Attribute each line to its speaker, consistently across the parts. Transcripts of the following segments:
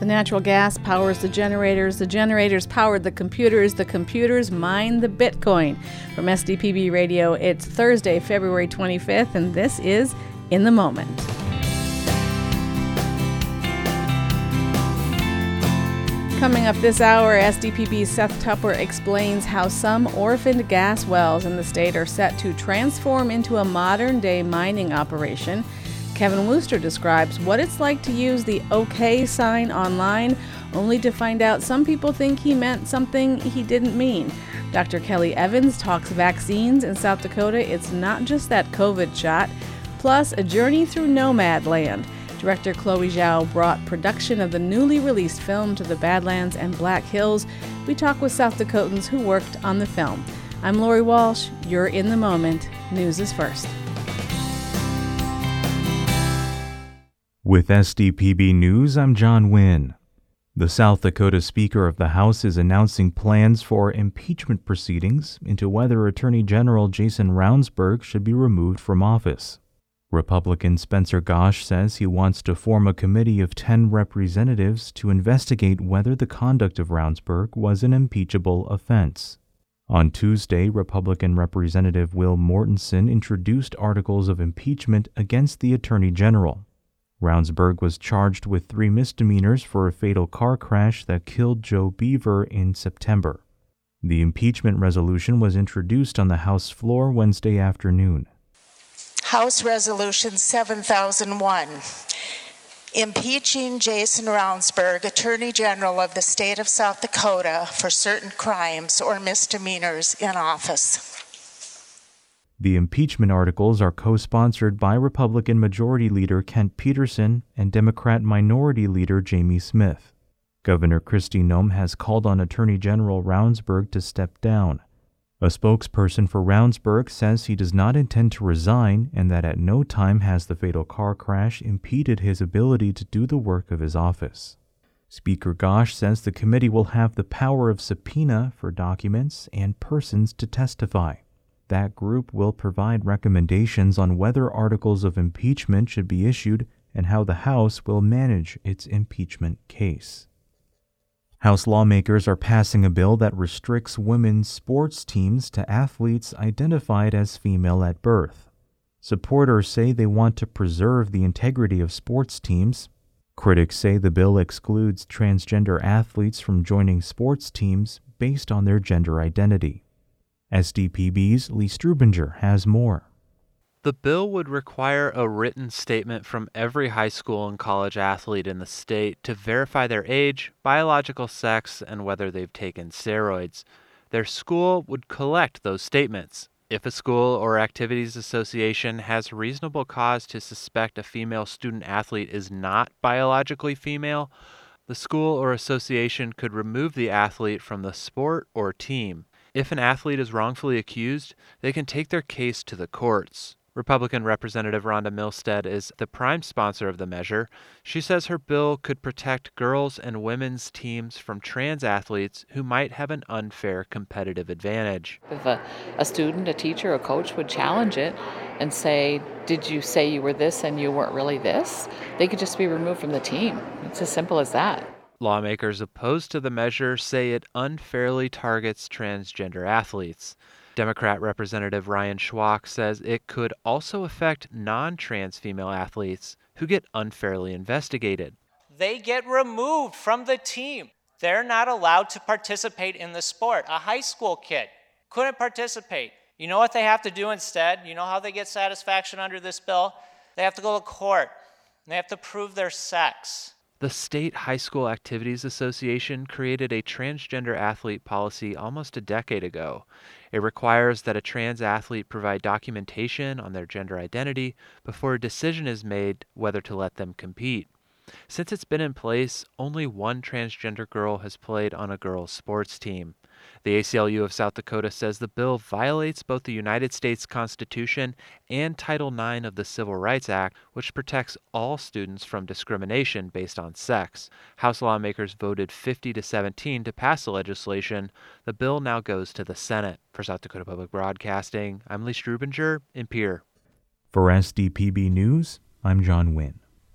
Speaker 1: The natural gas powers the generators powered the computers mine the Bitcoin. From SDPB Radio, it's Thursday, February 25th, and this is In the Moment. Coming up this hour, SDPB's Seth Tupper explains how some orphaned gas wells in the state are set to transform into a modern-day mining operation. Kevin Wooster describes what it's like to use the OK sign online, only to find out some people think he meant something he didn't mean. Dr. Kelly Evans talks vaccines in South Dakota. It's not just that COVID shot. Plus, a journey through Nomad Land. Director Chloe Zhao brought production of the newly released film to the Badlands and Black Hills. We talk with South Dakotans who worked on the film. I'm Lori Walsh. You're in the moment. News is first.
Speaker 2: With SDPB News, I'm John Wynn. The South Dakota Speaker of the House is announcing plans for impeachment proceedings into whether Attorney General Jason Ravnsborg should be removed from office. Republican Spencer Gosch says he wants to form a committee of 10 representatives to investigate whether the conduct of Ravnsborg was an impeachable offense. On Tuesday, Republican Representative Will Mortensen introduced articles of impeachment against the Attorney General. Ravnsborg was charged with 3 misdemeanors for a fatal car crash that killed Joe Beaver in September. The impeachment resolution was introduced on the House floor Wednesday afternoon.
Speaker 3: House Resolution 7001, impeaching Jason Ravnsborg, Attorney General of the State of South Dakota, for certain crimes or misdemeanors in office.
Speaker 2: The impeachment articles are co-sponsored by Republican Majority Leader Kent Peterson and Democrat Minority Leader Jamie Smith. Governor Kristi Noem has called on Attorney General Ravnsborg to step down. A spokesperson for Ravnsborg says he does not intend to resign and that at no time has the fatal car crash impeded his ability to do the work of his office. Speaker Gosch says the committee will have the power of subpoena for documents and persons to testify. That group will provide recommendations on whether articles of impeachment should be issued and how the House will manage its impeachment case. House lawmakers are passing a bill that restricts women's sports teams to athletes identified as female at birth. Supporters say they want to preserve the integrity of sports teams. Critics say the bill excludes transgender athletes from joining sports teams based on their gender identity. SDPB's Lee Strubinger has more.
Speaker 4: The bill would require a written statement from every high school and college athlete in the state to verify their age, biological sex, and whether they've taken steroids. Their school would collect those statements. If a school or activities association has reasonable cause to suspect a female student-athlete is not biologically female, the school or association could remove the athlete from the sport or team. If an athlete is wrongfully accused, they can take their case to the courts. Republican Representative Rhonda Milstead is the prime sponsor of the measure. She says her bill could protect girls' and women's teams from trans athletes who might have an unfair competitive advantage.
Speaker 5: If a student, a teacher, a coach would challenge it and say, did you say you were this and you weren't really this? They could just be removed from the team. It's as simple as that.
Speaker 4: Lawmakers opposed to the measure say it unfairly targets transgender athletes. Democrat Representative Ryan Schwach says it could also affect non-trans female athletes who get unfairly investigated.
Speaker 6: They get removed from the team. They're not allowed to participate in the sport. A high school kid couldn't participate. You know what they have to do instead? You know how they get satisfaction under this bill? They have to go to court. They have to prove their sex.
Speaker 4: The State High School Activities Association created a transgender athlete policy almost a decade ago. It requires that a trans athlete provide documentation on their gender identity before a decision is made whether to let them compete. Since it's been in place, only one transgender girl has played on a girls' sports team. The ACLU of South Dakota says the bill violates both the United States Constitution and Title IX of the Civil Rights Act, which protects all students from discrimination based on sex. House lawmakers voted 50-17 to pass the legislation. The bill now goes to the Senate. For South Dakota Public Broadcasting, I'm Lee Strubinger in Pierre.
Speaker 2: For SDPB News, I'm John Wynn.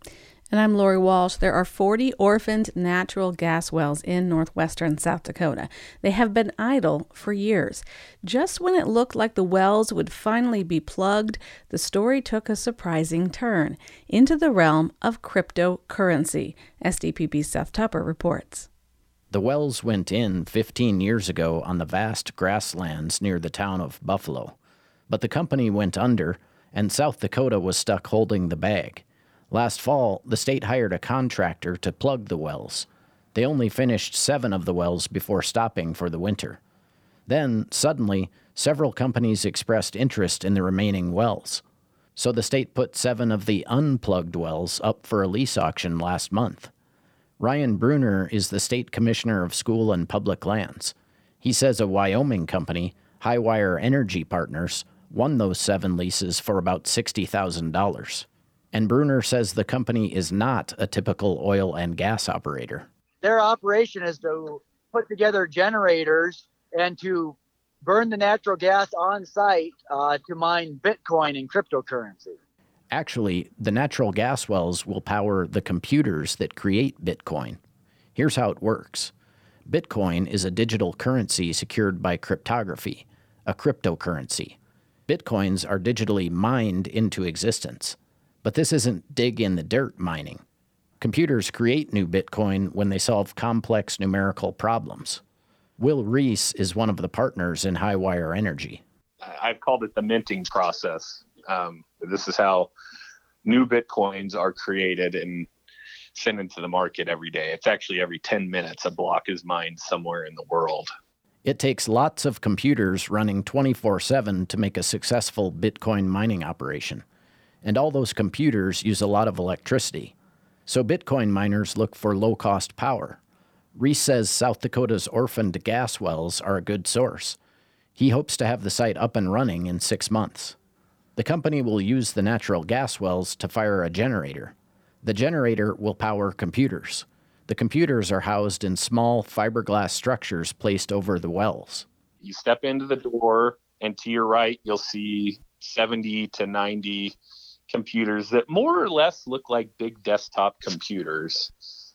Speaker 1: And I'm Lori Walsh. There are 40 orphaned natural gas wells in northwestern South Dakota. They have been idle for years. Just when it looked like the wells would finally be plugged, the story took a surprising turn into the realm of cryptocurrency. SDPB's Seth Tupper reports.
Speaker 7: The wells went in 15 years ago on the vast grasslands near the town of Buffalo. But the company went under, and South Dakota was stuck holding the bag. Last fall, the state hired a contractor to plug the wells. They only finished 7 of the wells before stopping for the winter. Then, suddenly, several companies expressed interest in the remaining wells. So the state put 7 of the unplugged wells up for a lease auction last month. Ryan Bruner is the state commissioner of school and public lands. He says a Wyoming company, Highwire Energy Partners, won those 7 leases for about $60,000. And Bruner says the company is not a typical oil and gas operator.
Speaker 8: Their operation is to put together generators and to burn the natural gas on site to mine Bitcoin and cryptocurrency.
Speaker 7: Actually, the natural gas wells will power the computers that create Bitcoin. Here's how it works. Bitcoin is a digital currency secured by cryptography, a cryptocurrency. Bitcoins are digitally mined into existence. But this isn't dig-in-the-dirt mining. Computers create new Bitcoin when they solve complex numerical problems. Will Reese is one of the partners in Highwire Energy.
Speaker 9: I've called it the minting process. This is how new Bitcoins are created and sent into the market every day. It's actually every 10 minutes a block is mined somewhere in the world.
Speaker 7: It takes lots of computers running 24/7 to make a successful Bitcoin mining operation. And all those computers use a lot of electricity. So Bitcoin miners look for low-cost power. Reese says South Dakota's orphaned gas wells are a good source. He hopes to have the site up and running in 6 months. The company will use the natural gas wells to fire a generator. The generator will power computers. The computers are housed in small fiberglass structures placed over the wells.
Speaker 9: You step into the door, and to your right, you'll see 70 to 90 computers that more or less look like big desktop computers.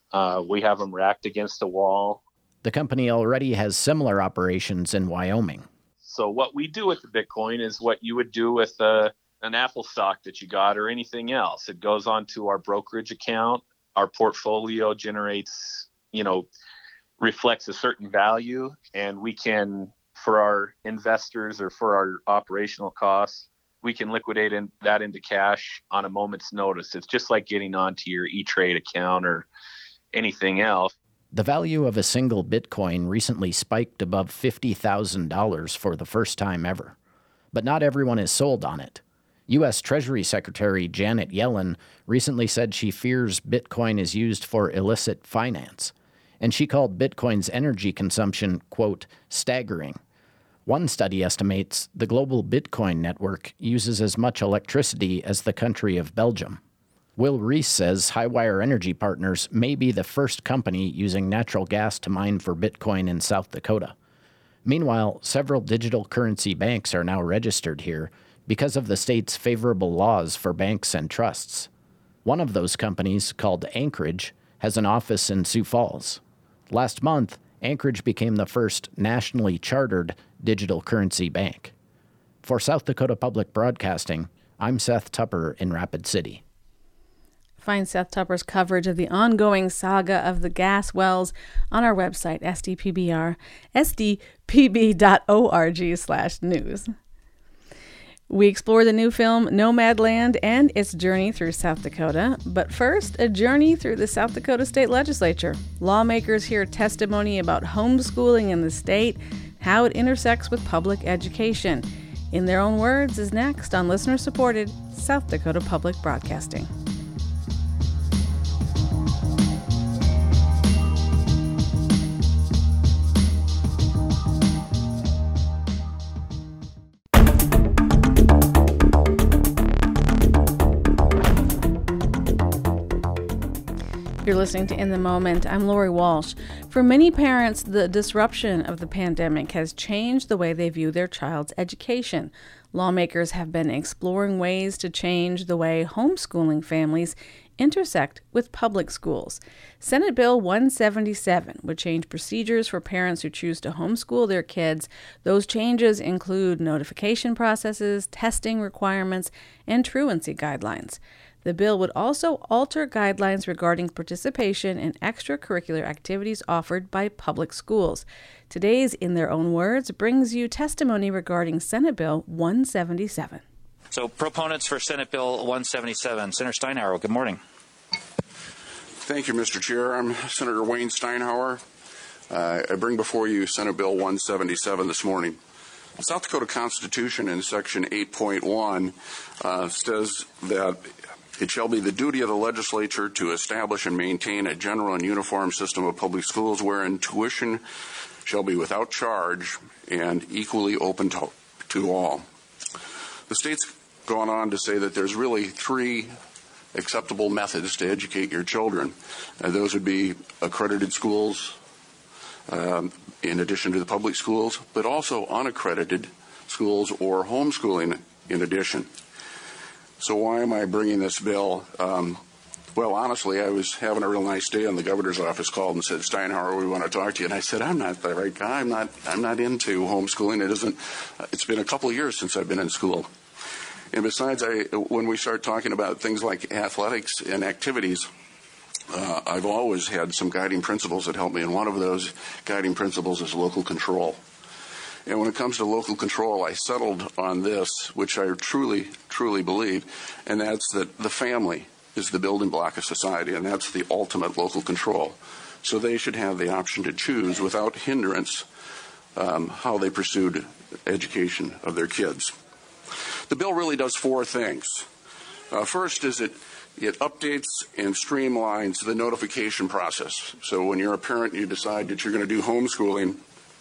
Speaker 9: We have them racked against a wall.
Speaker 7: The company already has similar operations in Wyoming.
Speaker 9: So what we do with the Bitcoin is what you would do with an Apple stock that you got or anything else. It goes onto our brokerage account. Our portfolio generates, reflects a certain value, and we can, for our investors or for our operational costs, we can liquidate that into cash on a moment's notice. It's just like getting onto your E-Trade account or anything else.
Speaker 7: The value of a single Bitcoin recently spiked above $50,000 for the first time ever. But not everyone is sold on it. U.S. Treasury Secretary Janet Yellen recently said she fears Bitcoin is used for illicit finance, and she called Bitcoin's energy consumption, quote, staggering. One study estimates the global Bitcoin network uses as much electricity as the country of Belgium. Will Reese says Highwire Energy Partners may be the first company using natural gas to mine for Bitcoin in South Dakota. Meanwhile, several digital currency banks are now registered here because of the state's favorable laws for banks and trusts. One of those companies, called Anchorage, has an office in Sioux Falls. Last month, Anchorage became the first nationally chartered digital currency bank. For South Dakota Public Broadcasting, I'm Seth Tupper in Rapid City.
Speaker 1: Find Seth Tupper's coverage of the ongoing saga of the gas wells on our website, sdpb.org/news. We explore the new film Nomadland and its journey through South Dakota. But first, a journey through the South Dakota State Legislature. Lawmakers hear testimony about homeschooling in the state, how it intersects with public education. In their own words is next on listener-supported South Dakota Public Broadcasting. You're listening to In the Moment. I'm Lori Walsh. For many parents, the disruption of the pandemic has changed the way they view their child's education. Lawmakers have been exploring ways to change the way homeschooling families intersect with public schools. Senate Bill 177 would change procedures for parents who choose to homeschool their kids. Those changes include notification processes, testing requirements, and truancy guidelines. The bill would also alter guidelines regarding participation in extracurricular activities offered by public schools. Today's In Their Own Words brings you testimony regarding Senate Bill 177.
Speaker 10: So, proponents for Senate Bill 177. Senator Steinhauer, good morning.
Speaker 11: Thank you, Mr. Chair. I'm Senator Wayne Steinhauer. I bring before you Senate Bill 177 this morning. The South Dakota Constitution in Section 8.1 says that it shall be the duty of the legislature to establish and maintain a general and uniform system of public schools wherein tuition shall be without charge and equally open to all. The state's gone on to say that there's really three acceptable methods to educate your children. Those would be accredited schools in addition to the public schools, but also unaccredited schools or homeschooling in addition. So why am I bringing this bill? Well, honestly, I was having a real nice day, and the governor's office called and said, "Steinhauer, we want to talk to you." And I said, "I'm not the right guy. I'm not into homeschooling. It's been a couple of years since I've been in school. And besides, when we start talking about things like athletics and activities, I've always had some guiding principles that help me, and one of those guiding principles is local control. And when it comes to local control, I settled on this, which I truly, truly believe, and that's that the family is the building block of society, and that's the ultimate local control. So they should have the option to choose without hindrance how they pursued education of their kids. The bill really does four things. First is it updates and streamlines the notification process. So when you're a parent and you decide that you're going to do homeschooling,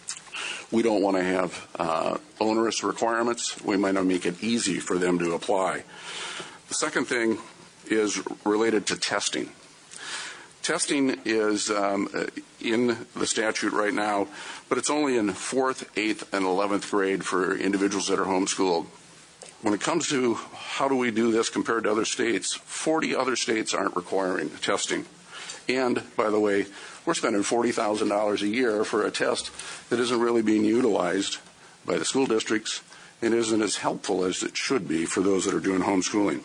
Speaker 11: we don't want to have onerous requirements. We might not make it easy for them to apply. The second thing is related to testing. Testing is in the statute right now, but it's only in 4th, 8th, and 11th grade for individuals that are homeschooled. When it comes to how do we do this compared to other states, 40 other states aren't requiring testing. And, by the way, we're spending $40,000 a year for a test that isn't really being utilized by the school districts and isn't as helpful as it should be for those that are doing homeschooling.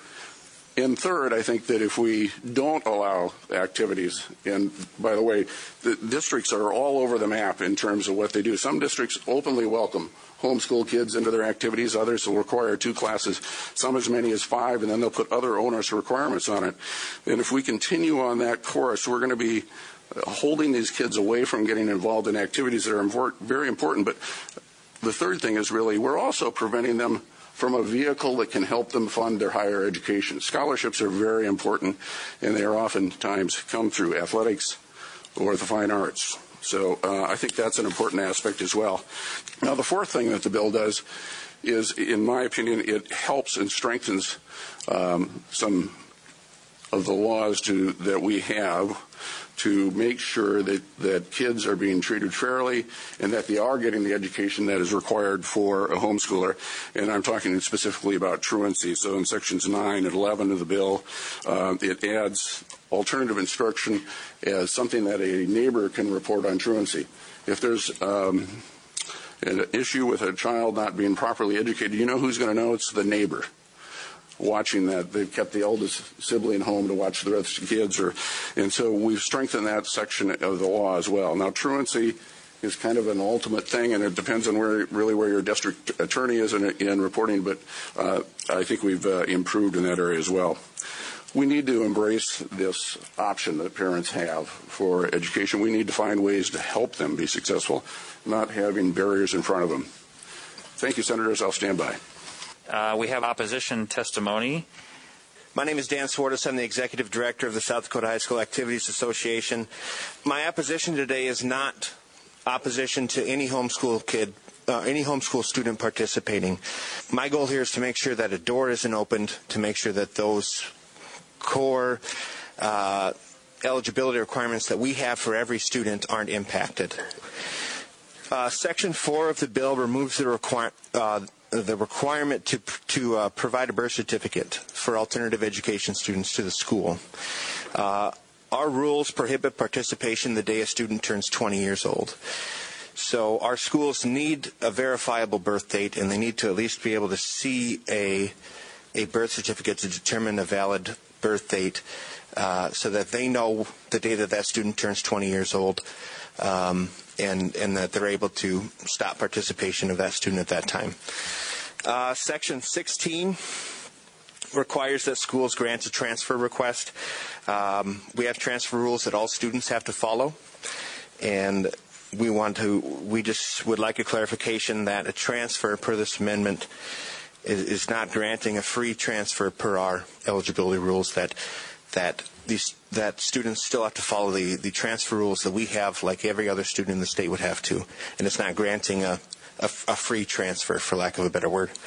Speaker 11: And third, I think that if we don't allow activities, and by the way, the districts are all over the map in terms of what they do. Some districts openly welcome homeschool kids into their activities. Others will require 2 classes, some as many as 5, and then they'll put other onerous requirements on it. And if we continue on that course, we're going to be holding these kids away from getting involved in activities that are very important. But the third thing is really we're also preventing them from a vehicle that can help them fund their higher education. Scholarships are very important, and they are oftentimes come through athletics or the fine arts. So I think that's an important aspect as well. Now, the fourth thing that the bill does is, in my opinion, it helps and strengthens some of the laws that we have to make sure that kids are being treated fairly and that they are getting the education that is required for a homeschooler. And I'm talking specifically about truancy. So in sections 9 and 11 of the bill, it adds alternative instruction as something that a neighbor can report on truancy. If there's an issue with a child not being properly educated, you know who's going to know? It's the neighbor. Watching that, they've kept the eldest sibling home to watch the rest of the kids, and so we've strengthened that section of the law as well. Now, truancy is kind of an ultimate thing, and it depends on where your district attorney is in reporting, but I think we've improved in that area as well. We need to embrace this option that parents have for education. We need to find ways to help them be successful, not having barriers in front of them. Thank you, Senators. I'll stand by.
Speaker 10: We have opposition testimony.
Speaker 12: My name is Dan Swartis. I'm the Executive Director of the South Dakota High School Activities Association. My opposition today is not opposition to any homeschool kid, any homeschool student participating. My goal here is to make sure that a door isn't opened, to make sure that those core eligibility requirements that we have for every student aren't impacted. Section 4 of the bill removes the the requirement to provide a birth certificate for alternative education students to the school. Our rules prohibit participation the day a student turns 20 years old. So our schools need a verifiable birth date, and they need to at least be able to see a birth certificate to determine a valid birth date, so that they know the day that student turns 20 years old, and that they're able to stop participation of that student at that time. Section 16 requires that schools grant a transfer request. We have transfer rules that all students have to follow, and we just would like a clarification that a transfer per this amendment is not granting a free transfer per our eligibility rules, that students still have to follow the transfer rules that we have, like every other student in the state would have to, and it's not granting a free transfer, for lack of a better word.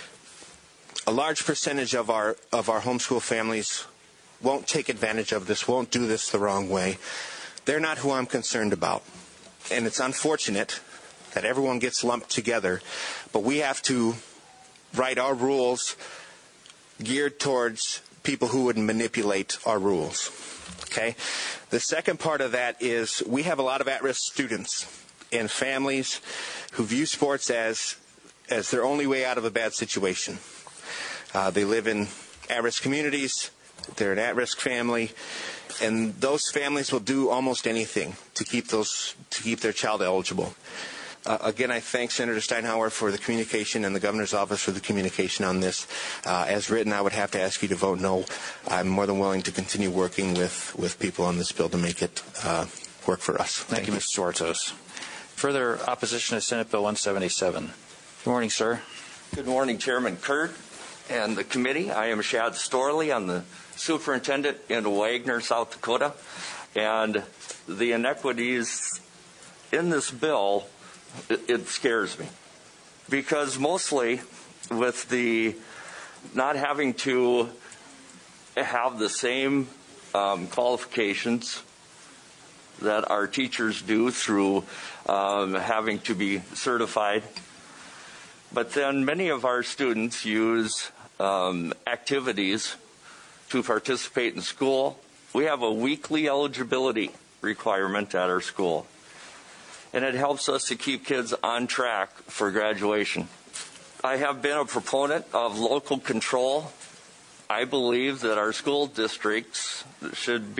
Speaker 12: A large percentage of our homeschool families won't take advantage of this, won't do this the wrong way. They're not who I'm concerned about. And it's unfortunate that everyone gets lumped together, but we have to write our rules geared towards people who would manipulate our rules. Okay? The second part of that is we have a lot of at-risk students and families who view sports as their only way out of a bad situation. They live in at-risk communities. They're an at-risk family, and those families will do almost anything to keep their child eligible. Again, I thank Senator Steinhauer for the communication and the governor's office for the communication on this. As written, I would have to ask you to vote no. I'm more than willing to continue working with people on this bill to make it work for us.
Speaker 10: Thank you, Mr. Suartos. Further opposition to Senate Bill 177. Good morning, sir.
Speaker 13: Good morning, Chairman Kurt and the committee. I am Shad Storley. I'm the superintendent in Wagner, South Dakota. And the inequities in this bill, it scares me. Because mostly with the not having to have the same qualifications that our teachers do through having to be certified. But then many of our students use activities to participate in school. We have a weekly eligibility requirement at our school, and it helps us to keep kids on track for graduation. I have been a proponent of local control. I believe that our school districts should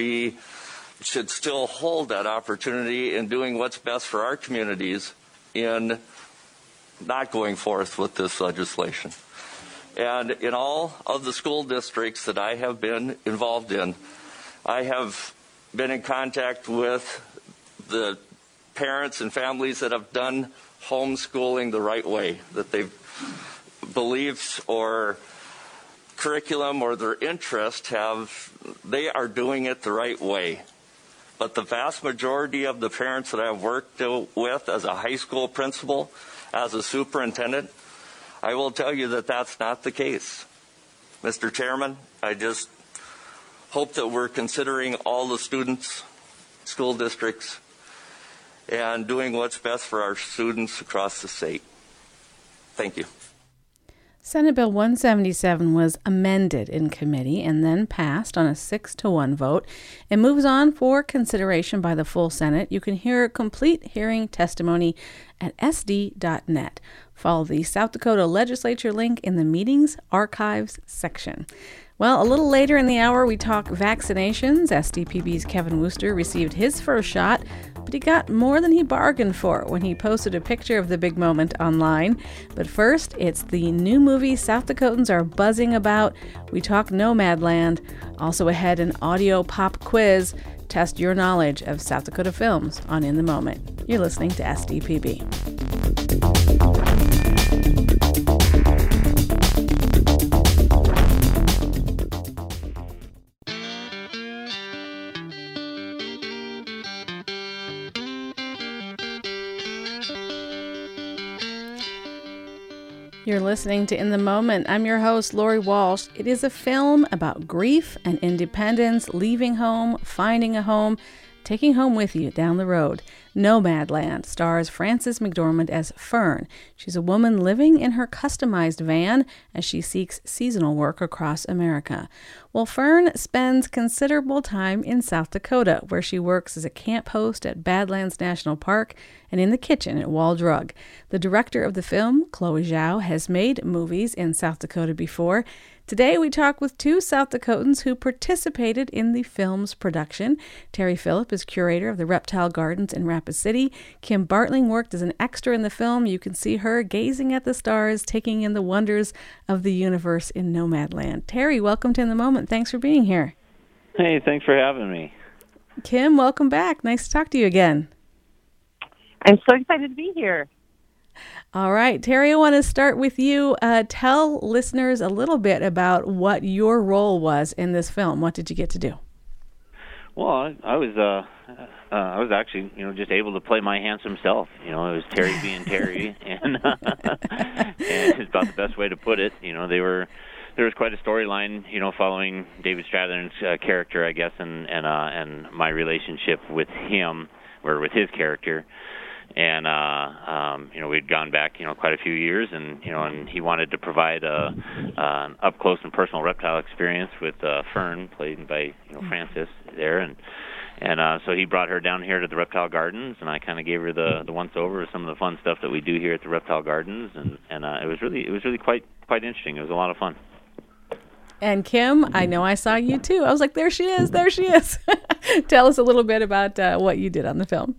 Speaker 13: still hold that opportunity in doing what's best for our communities in not going forth with this legislation. And in all of the school districts that I have been involved in, I have been in contact with the parents and families that have done homeschooling the right way, that they've beliefs or curriculum or their interest they are doing it the right way. But the vast majority of the parents that I've worked with as a high school principal, as a superintendent, I will tell you that that's not the case. Mr. Chairman, I just hope that we're considering all the students, school districts, and doing what's best for our students across the state. Thank you.
Speaker 1: Senate Bill 177 was amended in committee and then passed on a 6-1 vote. It moves on for consideration by the full Senate. You can hear a complete hearing testimony at sd.net. Follow the South Dakota Legislature link in the Meetings Archives section. Well, a little later in the hour, we talk vaccinations. SDPB's Kevin Wooster received his first shot, but he got more than he bargained for when he posted a picture of the big moment online. But first, it's the new movie South Dakotans are buzzing about. We talk Nomadland. Also ahead, an audio pop quiz. Test your knowledge of South Dakota films on In the Moment. You're listening to SDPB. You're listening to In the Moment. I'm your host, Lori Walsh. It is a film about grief and independence, leaving home, finding a home, Taking Home With You Down the Road. Nomadland stars Frances McDormand as Fern. She's a woman living in her customized van as she seeks seasonal work across America. Well, Fern spends considerable time in South Dakota, where she works as a camp host at Badlands National Park and in the kitchen at Wall Drug. The director of the film, Chloe Zhao, has made movies in South Dakota before. Today we talk with two South Dakotans who participated in the film's production. Terry Phillip is curator of the Reptile Gardens in Rapid City. Kim Bartling worked as an extra in the film. You can see her gazing at the stars, taking in the wonders of the universe in Nomadland. Terry, welcome to In the Moment. Thanks for being here.
Speaker 14: Hey, thanks for having me.
Speaker 1: Kim, welcome back. Nice to talk to you again.
Speaker 15: I'm so excited to be here.
Speaker 1: All right, Terry, I want to start with you. Tell listeners a little bit about what your role was in this film. What did you get to do?
Speaker 14: Well, I was actually, just able to play my handsome self. It was Terry being Terry, and it's about the best way to put it. There was quite a storyline, following David Strathairn's character, I guess, and my relationship with him, or with his character. And we'd gone back quite a few years, and he wanted to provide an up close and personal reptile experience with Fern, played by Frances there, and so he brought her down here to the Reptile Gardens, and I kind of gave her the once over of some of the fun stuff that we do here at the Reptile Gardens, and it was really quite interesting. It was a lot of fun.
Speaker 1: And Kim, I know I saw you too. I was like, there she is. Tell us a little bit about what you did on the film.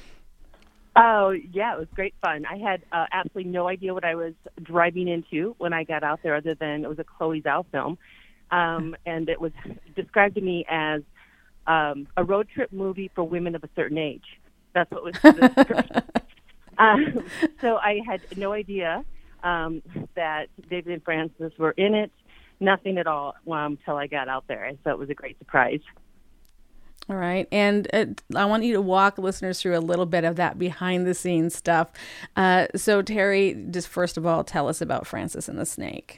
Speaker 15: Oh, yeah, it was great fun. I had absolutely no idea what I was driving into when I got out there, other than it was a Chloe Zhao film. And it was described to me as a road trip movie for women of a certain age. That's what was the description. So I had no idea that David and Frances were in it, nothing at all until I got out there. So it was a great surprise.
Speaker 1: All right. And I want you to walk listeners through a little bit of that behind-the-scenes stuff. So, Terry, just first of all, tell us about Frances and the Snake.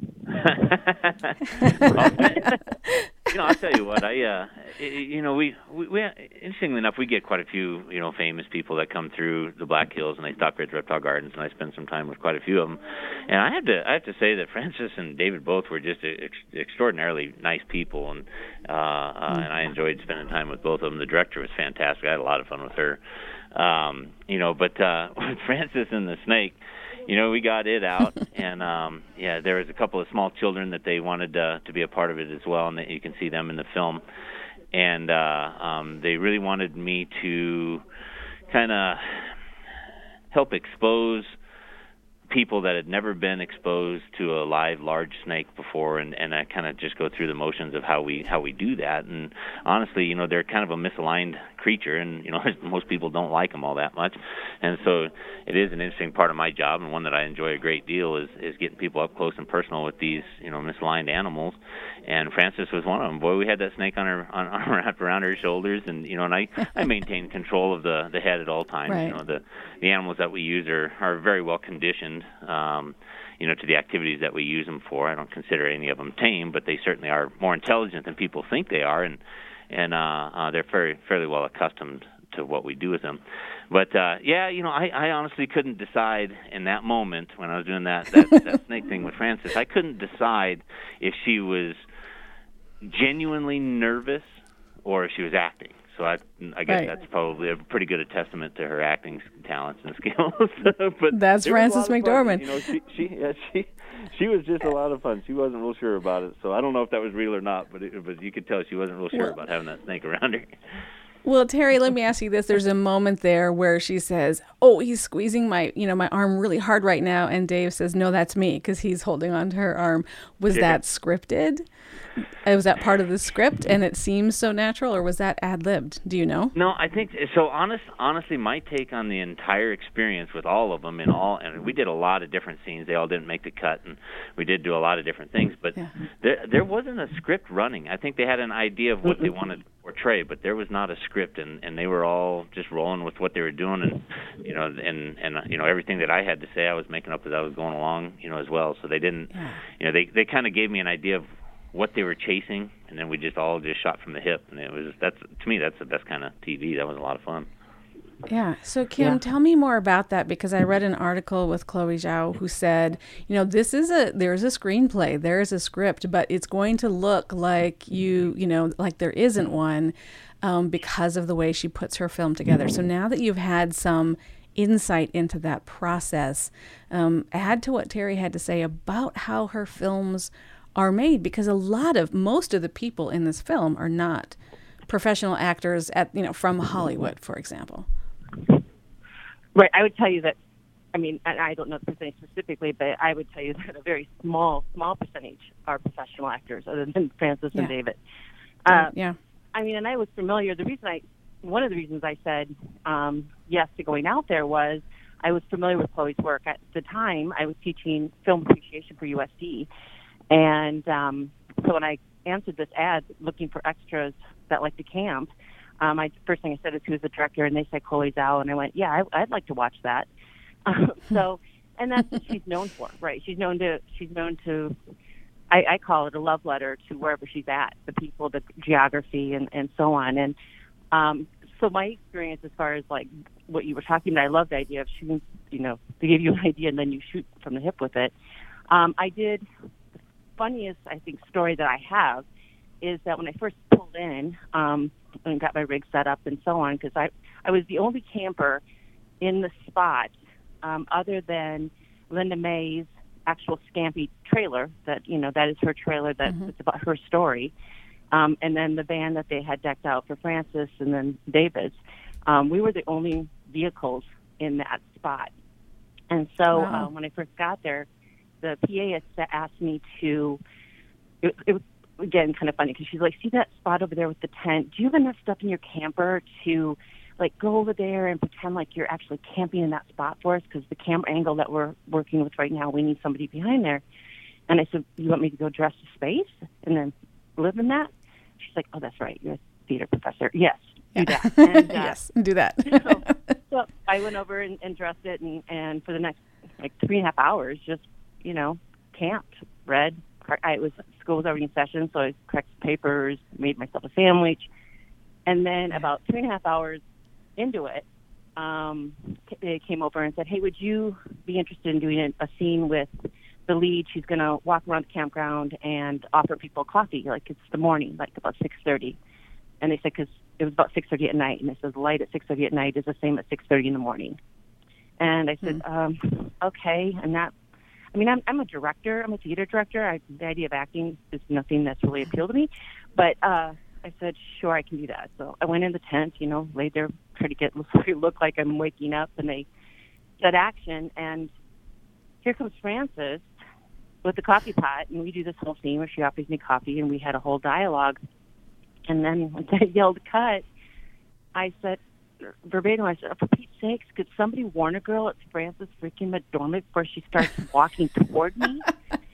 Speaker 14: I'll tell you what. We interestingly enough, we get quite a few famous people that come through the Black Hills, and they stop here at the Reptile Gardens, and I spend some time with quite a few of them. And I have to say that Frances and David both were just extraordinarily nice people, and I enjoyed spending time with both of them. The director was fantastic. I had a lot of fun with her. But with Frances and the Snake, we got it out, and there was a couple of small children that they wanted to be a part of it as well, and that you can see them in the film. And they really wanted me to kind of help expose people that had never been exposed to a live large snake before, and I kind of just go through the motions of how we do that. And honestly, they're kind of a misaligned creature, and most people don't like them all that much. And so it is an interesting part of my job, and one that I enjoy a great deal, is getting people up close and personal with these misaligned animals. And Frances was one of them. Boy, we had that snake wrapped around her shoulders, and and I maintain control of the head at all times.
Speaker 1: Right.
Speaker 14: The animals that we use are very well conditioned, to the activities that we use them for. I don't consider any of them tame, but they certainly are more intelligent than people think they are, and they're fairly well accustomed to what we do with them. But I honestly couldn't decide in that moment when I was doing that snake thing with Frances. I couldn't decide if she was genuinely nervous or if she was acting. So I guess that's probably a pretty good testament to her acting talents and skills. But
Speaker 1: that's Frances McDormand.
Speaker 14: She was just a lot of fun. She wasn't real sure about it, so I don't know if that was real or not. But you could tell she wasn't real sure about having that snake around her.
Speaker 1: Well, Terry, let me ask you this. There's a moment there where she says, "Oh, he's squeezing my arm really hard right now," and Dave says, "No, that's me," because he's holding onto her arm. Was that scripted? Was that part of the script, and it seems so natural, or was that ad-libbed? Do you know?
Speaker 14: No, I think so. Honestly, my take on the entire experience with all of them, and we did a lot of different scenes. They all didn't make the cut, and we did do a lot of different things. But there wasn't a script running. I think they had an idea of what they wanted to portray, but there was not a script, and they were all just rolling with what they were doing, and everything that I had to say, I was making up as I was going along, as well. So they didn't, they kind of gave me an idea of what they were chasing, and then we just shot from the hip, and to me that's the best kind of TV. That was a lot of fun.
Speaker 1: Yeah. So Kim, tell me more about that, because I read an article with Chloe Zhao who said, there's a screenplay, there's a script, but it's going to look like like there isn't one, because of the way she puts her film together. So now that you've had some insight into that process, add to what Terry had to say about how her films are made, because most of the people in this film are not professional actors from Hollywood, for example.
Speaker 15: Right. I would tell you that, and I don't know the percentage specifically, but I would tell you that a very small percentage are professional actors, other than Frances and David.
Speaker 1: Yeah.
Speaker 15: And I was familiar. One of the reasons I said yes to going out there was I was familiar with Chloe's work. At the time, I was teaching film appreciation for USD, and so when I answered this ad looking for extras that like to camp, first thing I said is, who's the director? And they said Chloe Zhao, and I went, yeah, I'd like to watch that. And that's what she's known for, right? She's known to. I call it a love letter to wherever she's at, the people, the geography, and so on. And so my experience as far as like what you were talking about, I love the idea of shooting, they give you an idea and then you shoot from the hip with it. I did, the funniest, I think, story that I have is that when I first pulled in and got my rig set up and so on, because I was the only camper in the spot other than Linda May's actual Scampy trailer, that is her trailer, that it's about her story, and then the van that they had decked out for Frances and then David's. We were the only vehicles in that spot. And so when I first got there, the PA asked me to, it was again kind of funny, because she's like, see that spot over there with the tent? Do you have enough stuff in your camper to like go over there and pretend like you're actually camping in that spot for us? Because the camera angle that we're working with right now, we need somebody behind there. And I said, you want me to go dress the space and then live in that? She's like, oh, that's right, you're a theater professor. Yes, do that. And,
Speaker 1: yes, do that.
Speaker 15: so I went over and dressed it, and for the next 3.5 hours, just camped, read. School was already in session, so I corrected papers, made myself a sandwich, and then about 3.5 hours into it, they came over and said, hey, would you be interested in doing a scene with the lead? She's going to walk around the campground and offer people coffee, like it's the morning, like about 6:30. And they said, because it was about 6:30 at night, and they said the light at 6:30 at night is the same at 6:30 in the morning. And I said, okay, and that, I'm a director. I'm a theater director. The idea of acting is nothing that's really appealed to me. But I said, sure, I can do that. So I went in the tent, laid there, tried to look like I'm waking up, and they said action. And here comes Frances with the coffee pot, and we do this whole scene where she offers me coffee, and we had a whole dialogue. And then when they yelled cut, I said, verbatim, I said, for Pete's sakes, could somebody warn a girl it's Frances freaking McDormand before she starts walking toward me?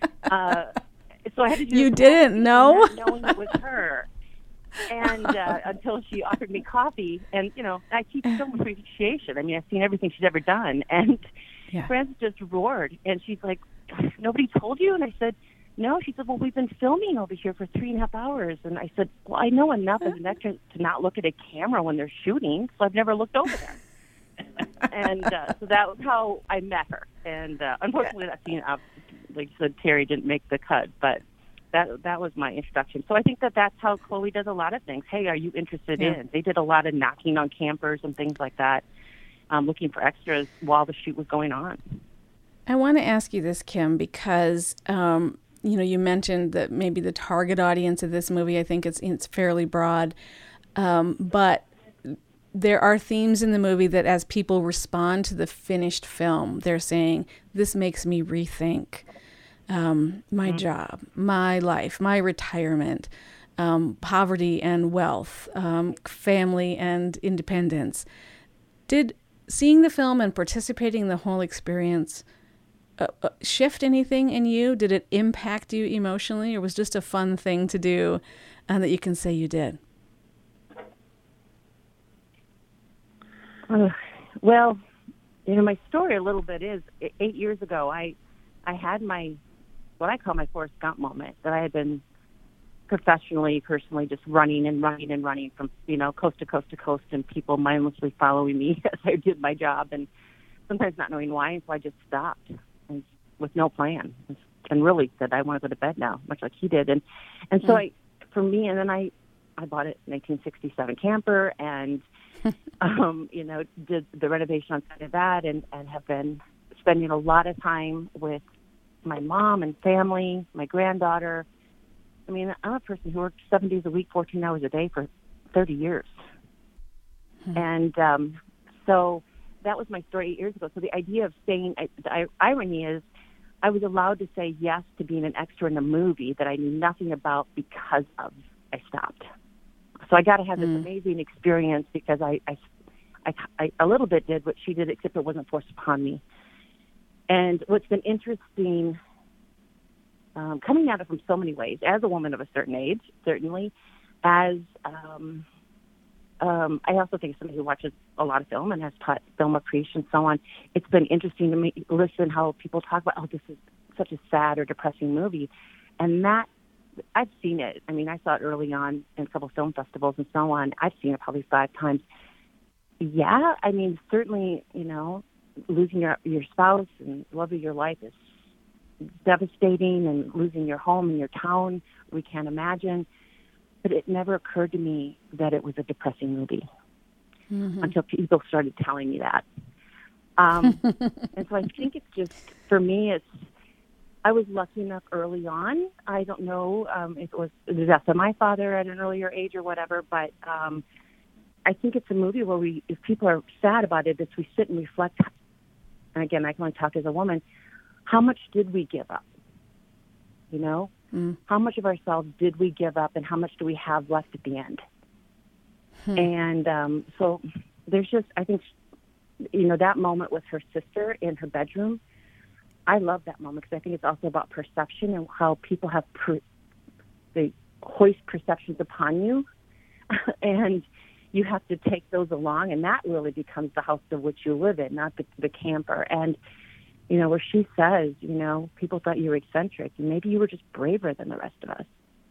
Speaker 15: So I had to do
Speaker 1: You didn't know?
Speaker 15: Not knowing it was her. And until she offered me coffee. And, I teach film appreciation. I've seen everything she's ever done. And Frances just roared. And she's like, nobody told you? And I said, no. She said, well, we've been filming over here for 3.5 hours. And I said, well, I know enough as an actor to not look at a camera when they're shooting, so I've never looked over there. And so that was how I met her. And unfortunately, that scene, like you said, Terry didn't make the cut, but that was my introduction. So I think that's how Chloe does a lot of things. Hey, are you interested in? They did a lot of knocking on campers and things like that, looking for extras while the shoot was going on.
Speaker 1: I want to ask you this, Kim, because you mentioned that maybe the target audience of this movie, I think it's fairly broad, but there are themes in the movie that as people respond to the finished film, they're saying, this makes me rethink my job, my life, my retirement, poverty and wealth, family and independence. Did seeing the film and participating in the whole experience shift anything in you? Did it impact you emotionally, or was it just a fun thing to do that you can say you did?
Speaker 15: Well, my story a little bit is 8 years ago, I had what I call my Forrest Gump moment, that I had been professionally, personally, just running from, coast to coast to coast, and people mindlessly following me as I did my job, and sometimes not knowing why. So I just stopped with no plan, and really said, I want to go to bed now, much like he did. And so I bought a 1967 camper and, did the renovation on top of that, and have been spending a lot of time with my mom and family, my granddaughter. I mean, I'm a person who worked 7 days a week, 14 hours a day for 30 years. And so that was my story 8 years ago. So the idea of staying, the irony is I was allowed to say yes to being an extra in a movie that I knew nothing about because of I stopped. So I got to have this amazing experience because I a little bit did what she did, except it wasn't forced upon me. And what's been interesting, coming at it from so many ways, as a woman of a certain age, certainly, as I also think somebody who watches a lot of film and has taught film appreciation and so on, it's been interesting to me listen how people talk about, this is such a sad or depressing movie. And that, I've seen it. I mean, I saw it early on in a couple film festivals and so on. I've seen it probably 5 times. Yeah, I mean, certainly, losing your spouse and love of your life is devastating, and losing your home and your town, we can't imagine. But it never occurred to me that it was a depressing movie until people started telling me that. And so I think it's just, for me, I was lucky enough early on. I don't know if it was the death of my father at an earlier age or whatever, but I think it's a movie where if people are sad about it, we sit and reflect. And again, I can only talk as a woman. How much did we give up? How much of ourselves did we give up, and how much do we have left at the end? And so there's just, I think, that moment with her sister in her bedroom, I love that moment because I think it's also about perception and how people have they hoist perceptions upon you, and you have to take those along, and that really becomes the house of which you live in, not the camper. And where she says, people thought you were eccentric, and maybe you were just braver than the rest of us.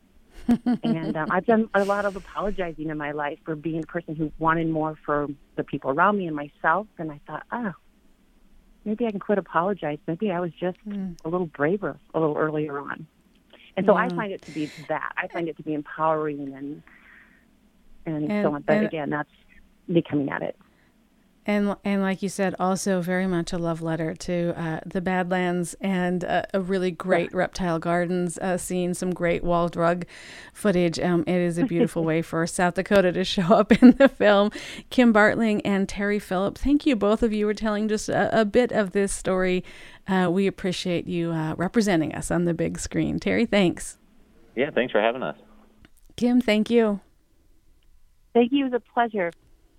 Speaker 15: And I've done a lot of apologizing in my life for being a person who wanted more for the people around me and myself. And I thought, maybe I can quit apologizing. Maybe I was just a little braver a little earlier on. And so I find it to be that. I find it to be empowering and so on. But again, that's me coming at it.
Speaker 1: And like you said, also very much a love letter to the Badlands, and a really great Reptile Gardens scene, some great Wall Drug footage. It is a beautiful way for South Dakota to show up in the film. Kim Bartling and Terry Phillip, thank you, both of you, for telling just a bit of this story. We appreciate you representing us on the big screen. Terry, thanks.
Speaker 14: Yeah, thanks for having us.
Speaker 1: Kim, thank you.
Speaker 15: Thank you. It was a pleasure.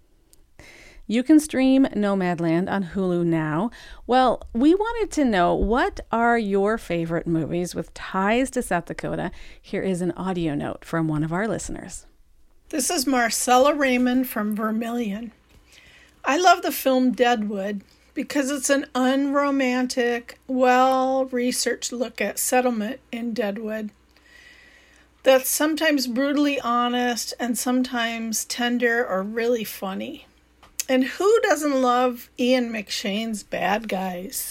Speaker 1: You can stream Nomadland on Hulu now. Well, we wanted to know, what are your favorite movies with ties to South Dakota? Here is an audio note from one of our listeners.
Speaker 16: This is Marcella Raymond from Vermilion. I love the film Deadwood because it's an unromantic, well-researched look at settlement in Deadwood that's sometimes brutally honest and sometimes tender or really funny. And who doesn't love Ian McShane's Bad Guys?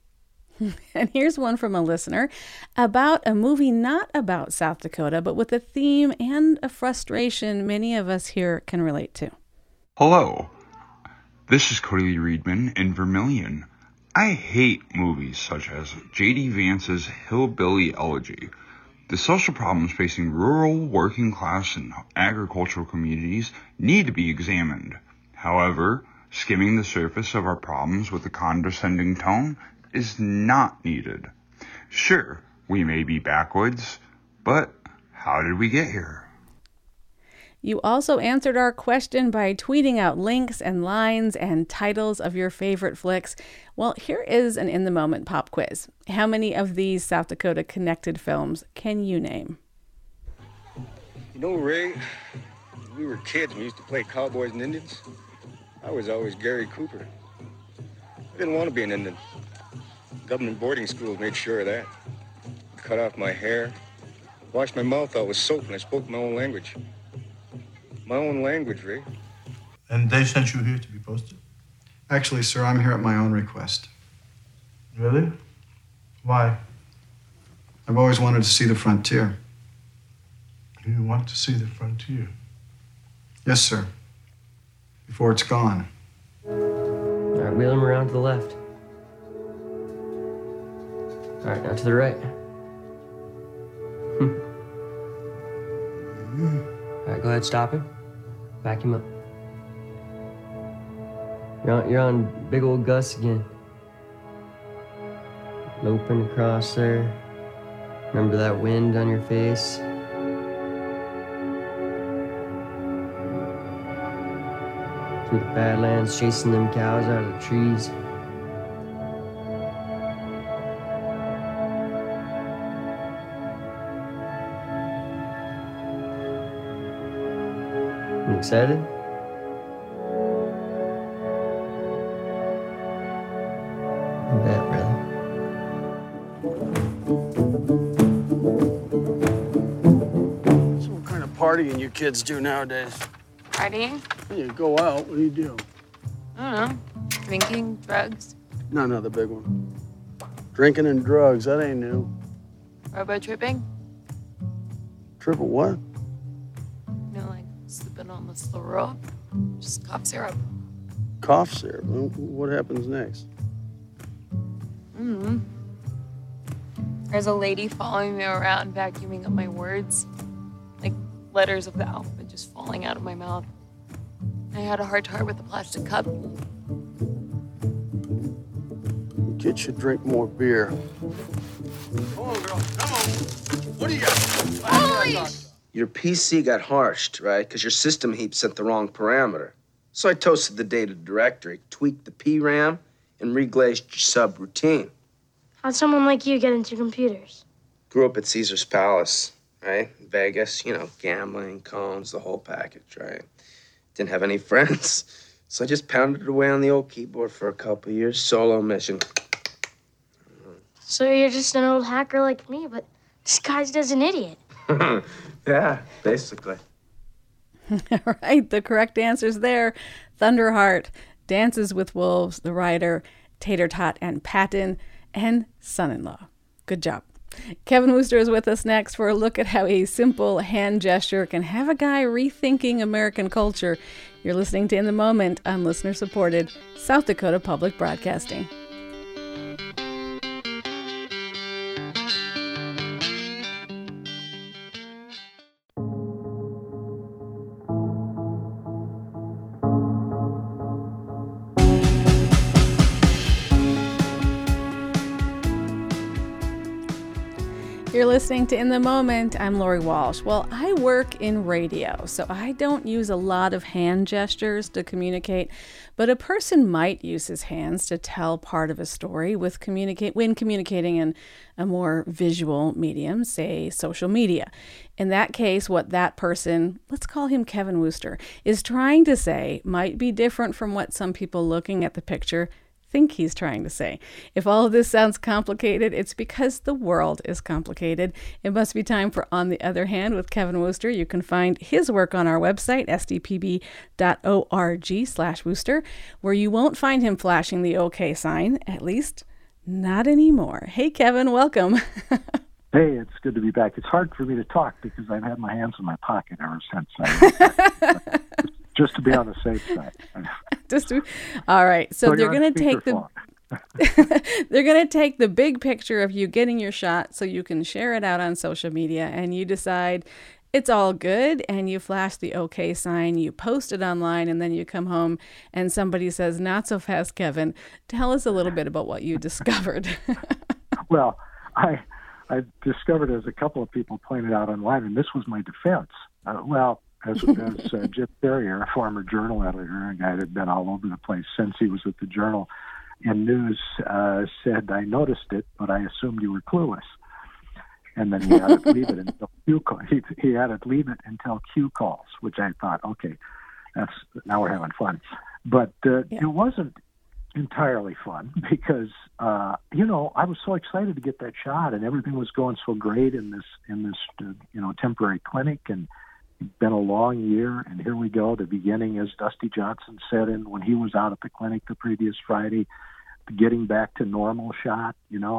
Speaker 1: And here's one from a listener about a movie not about South Dakota, but with a theme and a frustration many of us here can relate to.
Speaker 17: Hello, this is Cody Lee Reedman in Vermilion. I hate movies such as J.D. Vance's Hillbilly Elegy. The social problems facing rural, working class, and agricultural communities need to be examined. However, skimming the surface of our problems with a condescending tone is not needed. Sure, we may be backwoods, but how did we get here?
Speaker 1: You also answered our question by tweeting out links and lines and titles of your favorite flicks. Well, here is an in-the-moment pop quiz. How many of these South Dakota connected films can you name?
Speaker 18: Ray, when we were kids and we used to play cowboys and Indians, I was always Gary Cooper. I didn't want to be an Indian. Government boarding schools made sure of that. Cut off my hair, Washed my mouth out with soap and I spoke my own language. My own language, Ray.
Speaker 19: And they sent you here to be posted?
Speaker 20: Actually, sir, I'm here at my own request.
Speaker 19: Really? Why?
Speaker 20: I've always wanted to see the frontier.
Speaker 19: You want to see the frontier?
Speaker 20: Yes, sir. Before it's gone.
Speaker 21: All right, wheel him around to the left. All right, now to the right. All right, go ahead, stop him. Back him up. You're on big old Gus again. Loping across there. Remember that wind on your face? Through the Badlands, chasing them cows out of the trees. You excited? You bet, brother.
Speaker 22: So what kind of partying you kids do nowadays?
Speaker 23: Partying?
Speaker 22: You go out, what do you do?
Speaker 23: I don't know. Drinking, drugs,
Speaker 22: No, the big one. Drinking and drugs, that ain't new.
Speaker 23: robo tripping.
Speaker 22: Triple what?
Speaker 23: You know, like slipping on the syrup. Just cough syrup.
Speaker 22: Cough syrup. Well, what happens next?
Speaker 23: Mm-hmm. There's a lady following me around vacuuming up my words. Like letters of the alphabet just falling out of my mouth. I had a heart-to-heart with a plastic cup.
Speaker 22: The kid should drink more beer. Come on, girl. Come on. What do you got?
Speaker 24: Your PC got harshed, right? Because your system heap sent the wrong parameter. So I toasted the data directory, tweaked the PRAM, and reglazed your subroutine.
Speaker 25: How'd someone like you get into computers?
Speaker 24: Grew up at Caesar's Palace, right? Vegas, gambling, cones, the whole package, right? Didn't have any friends, so I just pounded away on the old keyboard for a couple years, solo mission.
Speaker 25: So you're just an old hacker like me, but disguised as an idiot.
Speaker 24: Yeah, basically.
Speaker 1: All right, the correct answer's there. Thunderheart, Dances with Wolves, The Rider, Tater Tot and Patton, and Son-in-Law. Good job. Kevin Wooster is with us next for a look at how a simple hand gesture can have a guy rethinking American culture. You're listening to In the Moment on listener-supported South Dakota Public Broadcasting. You're listening to In the Moment. I'm Lori Walsh. Well, I work in radio, so I don't use a lot of hand gestures to communicate, but a person might use his hands to tell part of a story when communicating in a more visual medium, say social media. In that case, what that person, let's call him Kevin Wooster, is trying to say might be different from what some people looking at the picture think he's trying to say. If all of this sounds complicated, it's because the world is complicated. It must be time for On the Other Hand with Kevin Wooster. You can find his work on our website, sdpb.org/Wooster, where you won't find him flashing the OK sign, at least not anymore. Hey, Kevin, welcome.
Speaker 26: Hey, it's good to be back. It's hard for me to talk because I've had my hands in my pocket ever since. Just to be on the safe side.
Speaker 1: All right. So they're going to take they're going to take the big picture of you getting your shot so you can share it out on social media, and you decide it's all good, and you flash the OK sign, you post it online, and then you come home and somebody says, "Not so fast, Kevin." Tell us a little bit about what you discovered.
Speaker 26: Well, I discovered, as a couple of people pointed out online, and this was my defense. As Jim Ferrier, a former journal editor, a guy that had been all over the place since he was at the Journal and News, said, "I noticed it, but I assumed you were clueless." And then he added, "Leave it until Q call." He added, "Leave it until Q calls," which I thought, okay, now we're having fun. But it wasn't entirely fun because I was so excited to get that shot, and everything was going so great in this temporary clinic, and it's been a long year, and here we go. The beginning, as Dusty Johnson said, when he was out at the clinic the previous Friday, getting back to normal shot,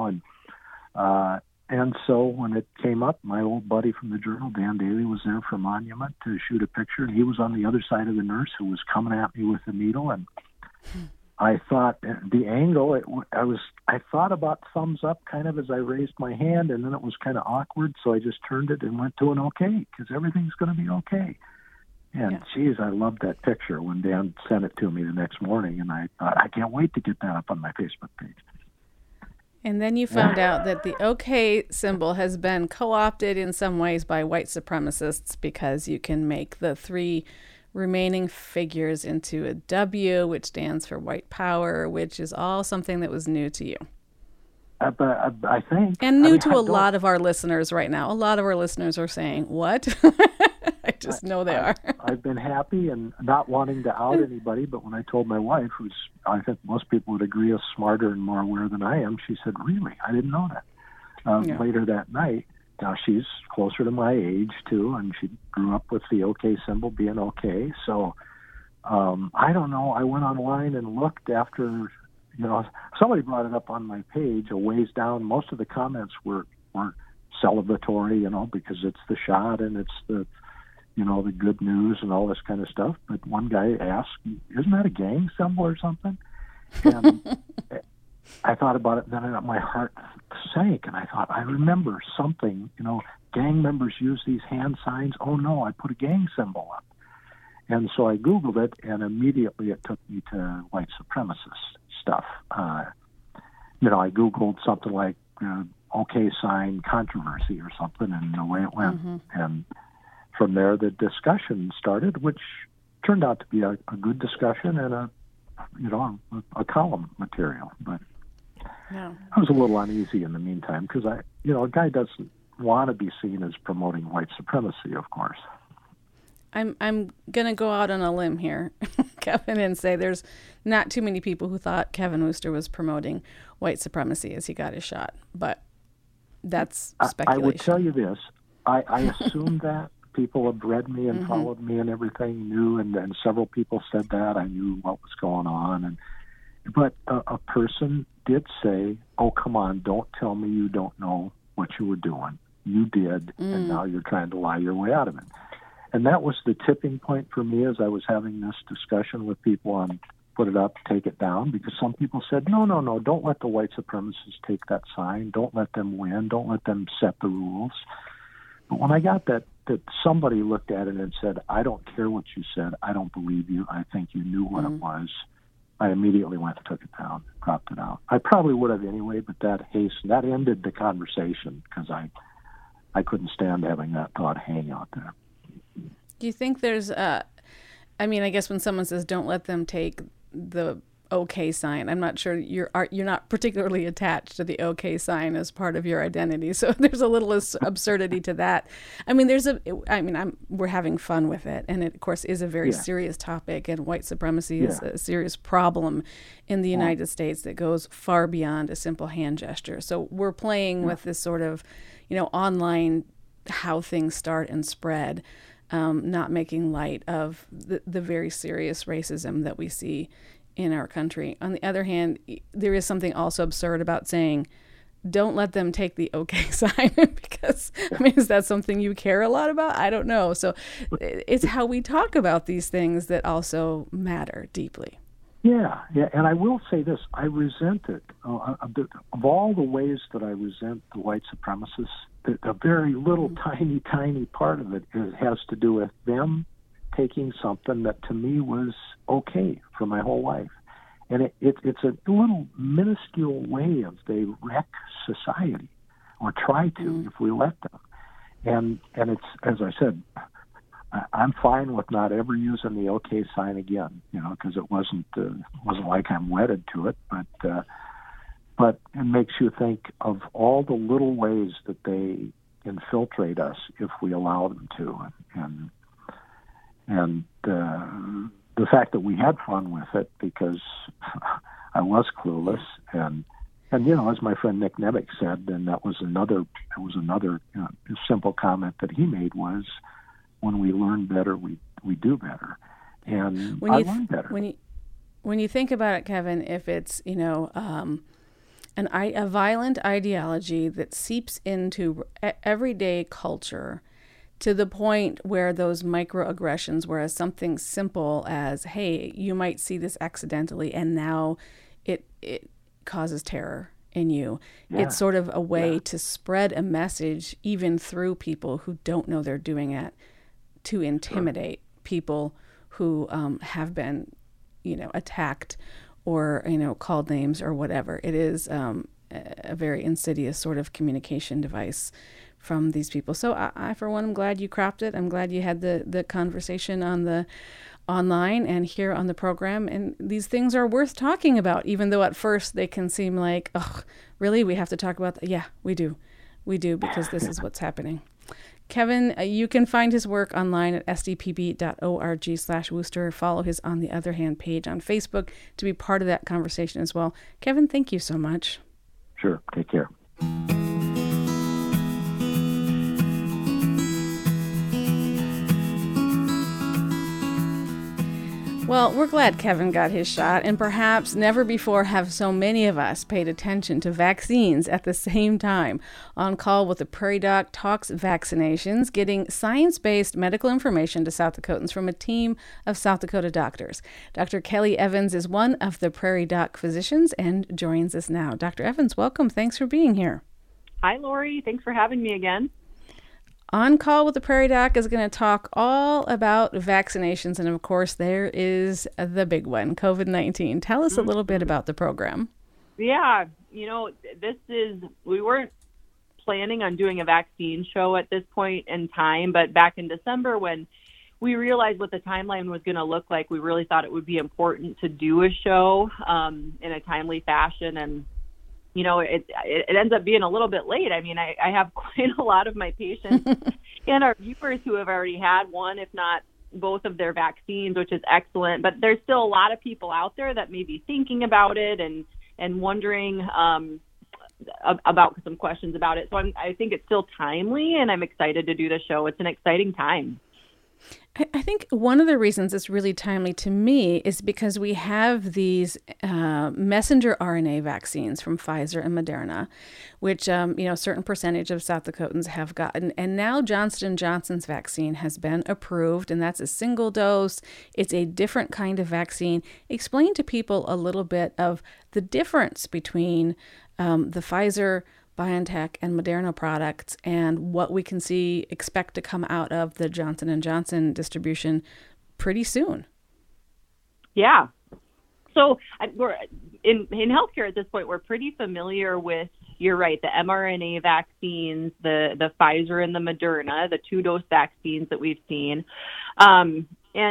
Speaker 26: and so when it came up, my old buddy from the Journal, Dan Daly, was there for Monument to shoot a picture, and he was on the other side of the nurse who was coming at me with the needle, and I thought the angle, I thought about thumbs up kind of as I raised my hand, and then it was kind of awkward, so I just turned it and went to an okay, because everything's going to be okay. And geez, I loved that picture when Dan sent it to me the next morning, and I thought, I can't wait to get that up on my Facebook page.
Speaker 1: And then you found out that the OK symbol has been co-opted in some ways by white supremacists because you can make the 3 remaining figures into a W, which stands for white power, which is all something that was new to you.
Speaker 26: But I think...
Speaker 1: And new to a lot of our listeners right now. A lot of our listeners are saying, what? I just know they are.
Speaker 26: I've been happy and not wanting to out anybody, but when I told my wife, who's, I think most people would agree, is smarter and more aware than I am, she said, really? I didn't know that. Later that night, now she's closer to my age, too, and she grew up with the OK symbol being okay. So I don't know. I went online and looked after... somebody brought it up on my page a ways down. Most of the comments were celebratory, because it's the shot and it's the good news and all this kind of stuff. But one guy asked, isn't that a gang symbol or something? And I thought about it, and then my heart sank, and I thought, I remember something, gang members use these hand signs. Oh, no, I put a gang symbol up. And so I Googled it, and immediately it took me to white supremacist stuff. I Googled something like OK sign controversy or something, and away it went. Mm-hmm. And from there, the discussion started, which turned out to be a good discussion and a column material. But I was a little uneasy in the meantime because a guy doesn't want to be seen as promoting white supremacy, of course.
Speaker 1: I'm going to go out on a limb here, Kevin, and say there's not too many people who thought Kevin Wooster was promoting white supremacy as he got his shot, but that's speculation.
Speaker 26: I would tell you this. I assumed that. People had read me and followed me and everything, knew, and several people said that. I knew what was going on. But a person did say, oh, come on, don't tell me you don't know what you were doing. You did, and now you're trying to lie your way out of it. And that was the tipping point for me as I was having this discussion with people on put it up, take it down, because some people said, no, don't let the white supremacists take that sign. Don't let them win. Don't let them set the rules. But when I got that somebody looked at it and said, I don't care what you said. I don't believe you. I think you knew what it was. I immediately went and took it down, dropped it out. I probably would have anyway, but that ended the conversation because I couldn't stand having that thought hang out there.
Speaker 1: Do you think there's I guess when someone says don't let them take the OK sign, I'm not sure you're not particularly attached to the OK sign as part of your identity. So there's a little absurdity to that. We're having fun with it. And it, of course, is a very serious topic. And white supremacy is a serious problem in the United States that goes far beyond a simple hand gesture. So we're playing with this sort of, online how things start and spread. Not making light of the very serious racism that we see in our country. On the other hand, there is something also absurd about saying, don't let them take the OK sign because, is that something you care a lot about? I don't know. So it's how we talk about these things that also matter deeply.
Speaker 26: Yeah. And I will say this, I resent it. Of all the ways that I resent the white supremacists, a very little tiny part of it has to do with them taking something that to me was okay for my whole life. And it's a little minuscule way of they wreck society or try to if we let them. And it's, as I said, I'm fine with not ever using the OK sign again, because it wasn't like I'm wedded to it, but it makes you think of all the little ways that they infiltrate us if we allow them to, and the fact that we had fun with it, because was clueless, and as my friend Nick Nebick said, and that was another simple comment that he made was, when we learn better, we do better, and I learned better.
Speaker 1: When you think about it, Kevin, if it's a violent ideology that seeps into everyday culture to the point where those microaggressions, whereas something simple as, hey, you might see this accidentally and now it causes terror in you. Yeah. It's sort of a way to spread a message even through people who don't know they're doing it, to intimidate people who have been, attacked or, called names or whatever. It is a very insidious sort of communication device from these people. So I for one, am glad you cropped it. I'm glad you had the conversation on the online and here on the program. And these things are worth talking about, even though at first they can seem like, oh, really? We have to talk about that? Yeah, we do. We do, because this is what's happening. Kevin, you can find his work online at sdpb.org/Wooster. Follow his On the Other Hand page on Facebook to be part of that conversation as well. Kevin, thank you so much.
Speaker 26: Sure. Take care.
Speaker 1: Well, we're glad Kevin got his shot, and perhaps never before have so many of us paid attention to vaccines at the same time. On Call with the Prairie Doc talks vaccinations, getting science-based medical information to South Dakotans from a team of South Dakota doctors. Dr. Kelly Evans is one of the Prairie Doc physicians and joins us now. Dr. Evans, welcome. Thanks for being here.
Speaker 2: Hi, Lori. Thanks for having me again.
Speaker 1: On Call with the Prairie Doc is going to talk all about vaccinations, and of course, there is the big one, COVID-19. Tell us a little bit about the program.
Speaker 2: Yeah, we weren't planning on doing a vaccine show at this point in time, but back in December when we realized what the timeline was going to look like, we really thought it would be important to do a show in a timely fashion, and it ends up being a little bit late. I mean, I have quite a lot of my patients and our viewers who have already had one, if not both of their vaccines, which is excellent. But there's still a lot of people out there that may be thinking about it and wondering about some questions about it. So I think it's still timely, and I'm excited to do the show. It's an exciting time.
Speaker 1: I think one of the reasons it's really timely to me is because we have these messenger RNA vaccines from Pfizer and Moderna, which, a certain percentage of South Dakotans have gotten. And now Johnson & Johnson's vaccine has been approved, and that's a single dose. It's a different kind of vaccine. Explain to people a little bit of the difference between the Pfizer, BioNTech, and Moderna products, and what we can expect to come out of the Johnson & Johnson distribution pretty soon.
Speaker 2: Yeah. So we're in healthcare at this point, we're pretty familiar with, you're right, the mRNA vaccines, the Pfizer and the Moderna, the 2-dose vaccines that we've seen. And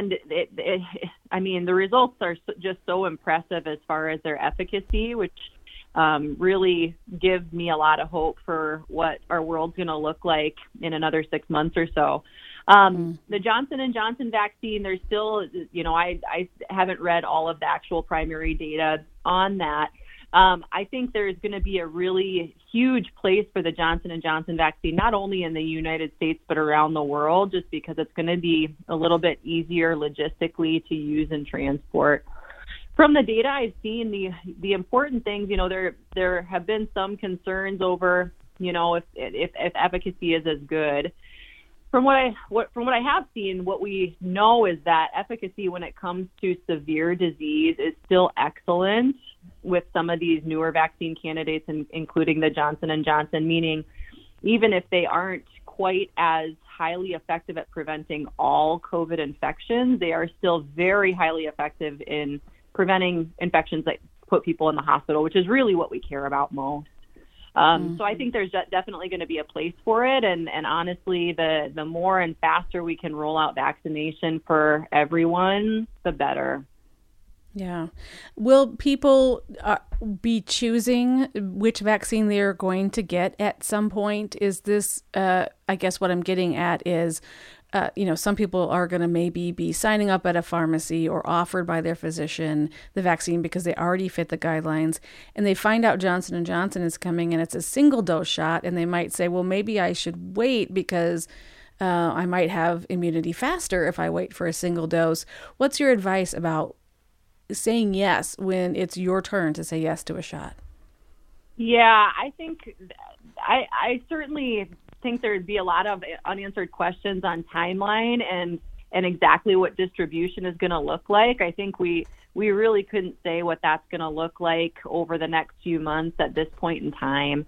Speaker 2: the results are just so impressive as far as their efficacy, which really gives me a lot of hope for what our world's going to look like in another 6 months or so. The Johnson & Johnson vaccine, there's still, I haven't read all of the actual primary data on that. I think there's going to be a really huge place for the Johnson & Johnson vaccine, not only in the United States, but around the world, just because it's going to be a little bit easier logistically to use and transport. From the data I've seen, the important things, there have been some concerns over, if efficacy is as good. From what I have seen, what we know is that efficacy when it comes to severe disease is still excellent with some of these newer vaccine candidates, including the Johnson & Johnson, meaning even if they aren't quite as highly effective at preventing all COVID infections, they are still very highly effective in preventing infections that put people in the hospital, which is really what we care about most. So I think there's definitely going to be a place for it. And honestly, the more and faster we can roll out vaccination for everyone, the better.
Speaker 1: Yeah. Will people be choosing which vaccine they are going to get at some point? Is this, I guess what I'm getting at is, some people are going to maybe be signing up at a pharmacy or offered by their physician the vaccine because they already fit the guidelines, and they find out Johnson & Johnson is coming and it's a single dose shot, and they might say, well, maybe I should wait because I might have immunity faster if I wait for a single dose. What's your advice about saying yes when it's your turn to say yes to a shot?
Speaker 2: Yeah, I think I certainly think there'd be a lot of unanswered questions on timeline and exactly what distribution is going to look like. I think we really couldn't say what that's going to look like over the next few months at this point in time.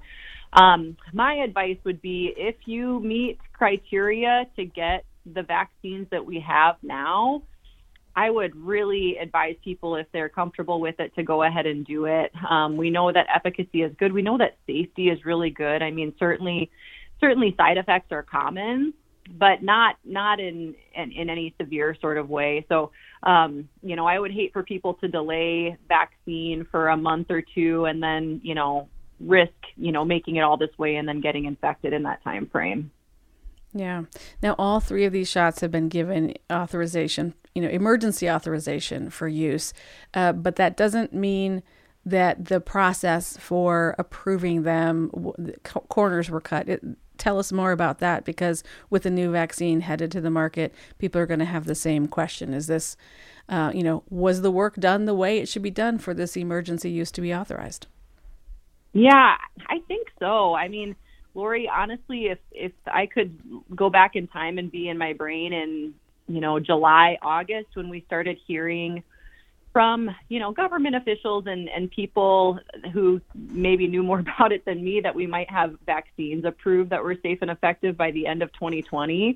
Speaker 2: My advice would be, if you meet criteria to get the vaccines that we have now, I would really advise people, if they're comfortable with it, to go ahead and do it. We know that efficacy is good. We know that safety is really good. I mean, certainly side effects are common, but not in any severe sort of way. So, I would hate for people to delay vaccine for a month or two and then, risk, making it all this way and then getting infected in that time frame.
Speaker 1: Yeah. Now, all 3 of these shots have been given authorization, emergency authorization for use, but that doesn't mean that the process for approving them, corners were cut. Tell us more about that, because with the new vaccine headed to the market, people are going to have the same question. Is this, was the work done the way it should be done for this emergency use to be authorized?
Speaker 2: Yeah, I think so. I mean, Lori, honestly, if I could go back in time and be in my brain in, July, August, when we started hearing from, government officials and people who maybe knew more about it than me, that we might have vaccines approved that were safe and effective by the end of 2020,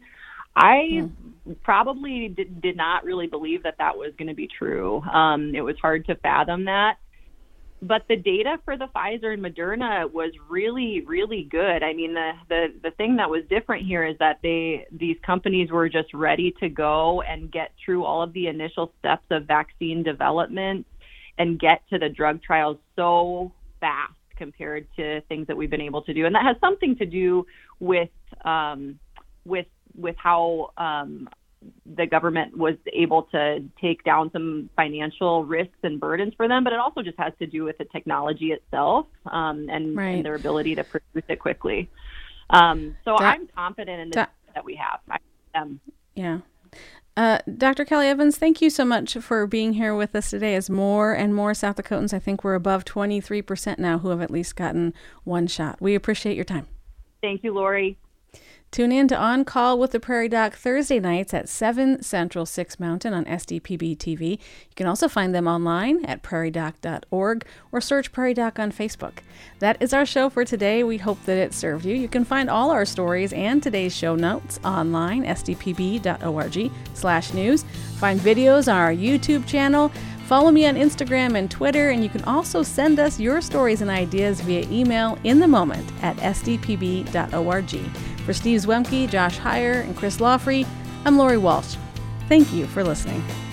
Speaker 2: I probably did not really believe that was going to be true. It was hard to fathom that. But the data for the Pfizer and Moderna was really, really good. I mean, the thing that was different here is that these companies were just ready to go and get through all of the initial steps of vaccine development and get to the drug trials so fast compared to things that we've been able to do. And that has something to do with how the government was able to take down some financial risks and burdens for them, but it also just has to do with the technology itself and their ability to produce it quickly. I'm confident in this that we have.
Speaker 1: Yeah. Dr. Kelly Evans, thank you so much for being here with us today. As more and more South Dakotans, I think we're above 23% now, who have at least gotten one shot. We appreciate your time.
Speaker 2: Thank you, Lori.
Speaker 1: Tune in to On Call with the Prairie Doc Thursday nights at 7 Central, 6 Mountain on SDPB TV. You can also find them online at prairiedoc.org or search Prairie Doc on Facebook. That is our show for today. We hope that it served you. You can find all our stories and today's show notes online, sdpb.org/news. Find videos on our YouTube channel. Follow me on Instagram and Twitter, and you can also send us your stories and ideas via email in the moment at sdpb.org. For Steve Zwemke, Josh Heyer, and Chris Lawfrey, I'm Lori Walsh. Thank you for listening.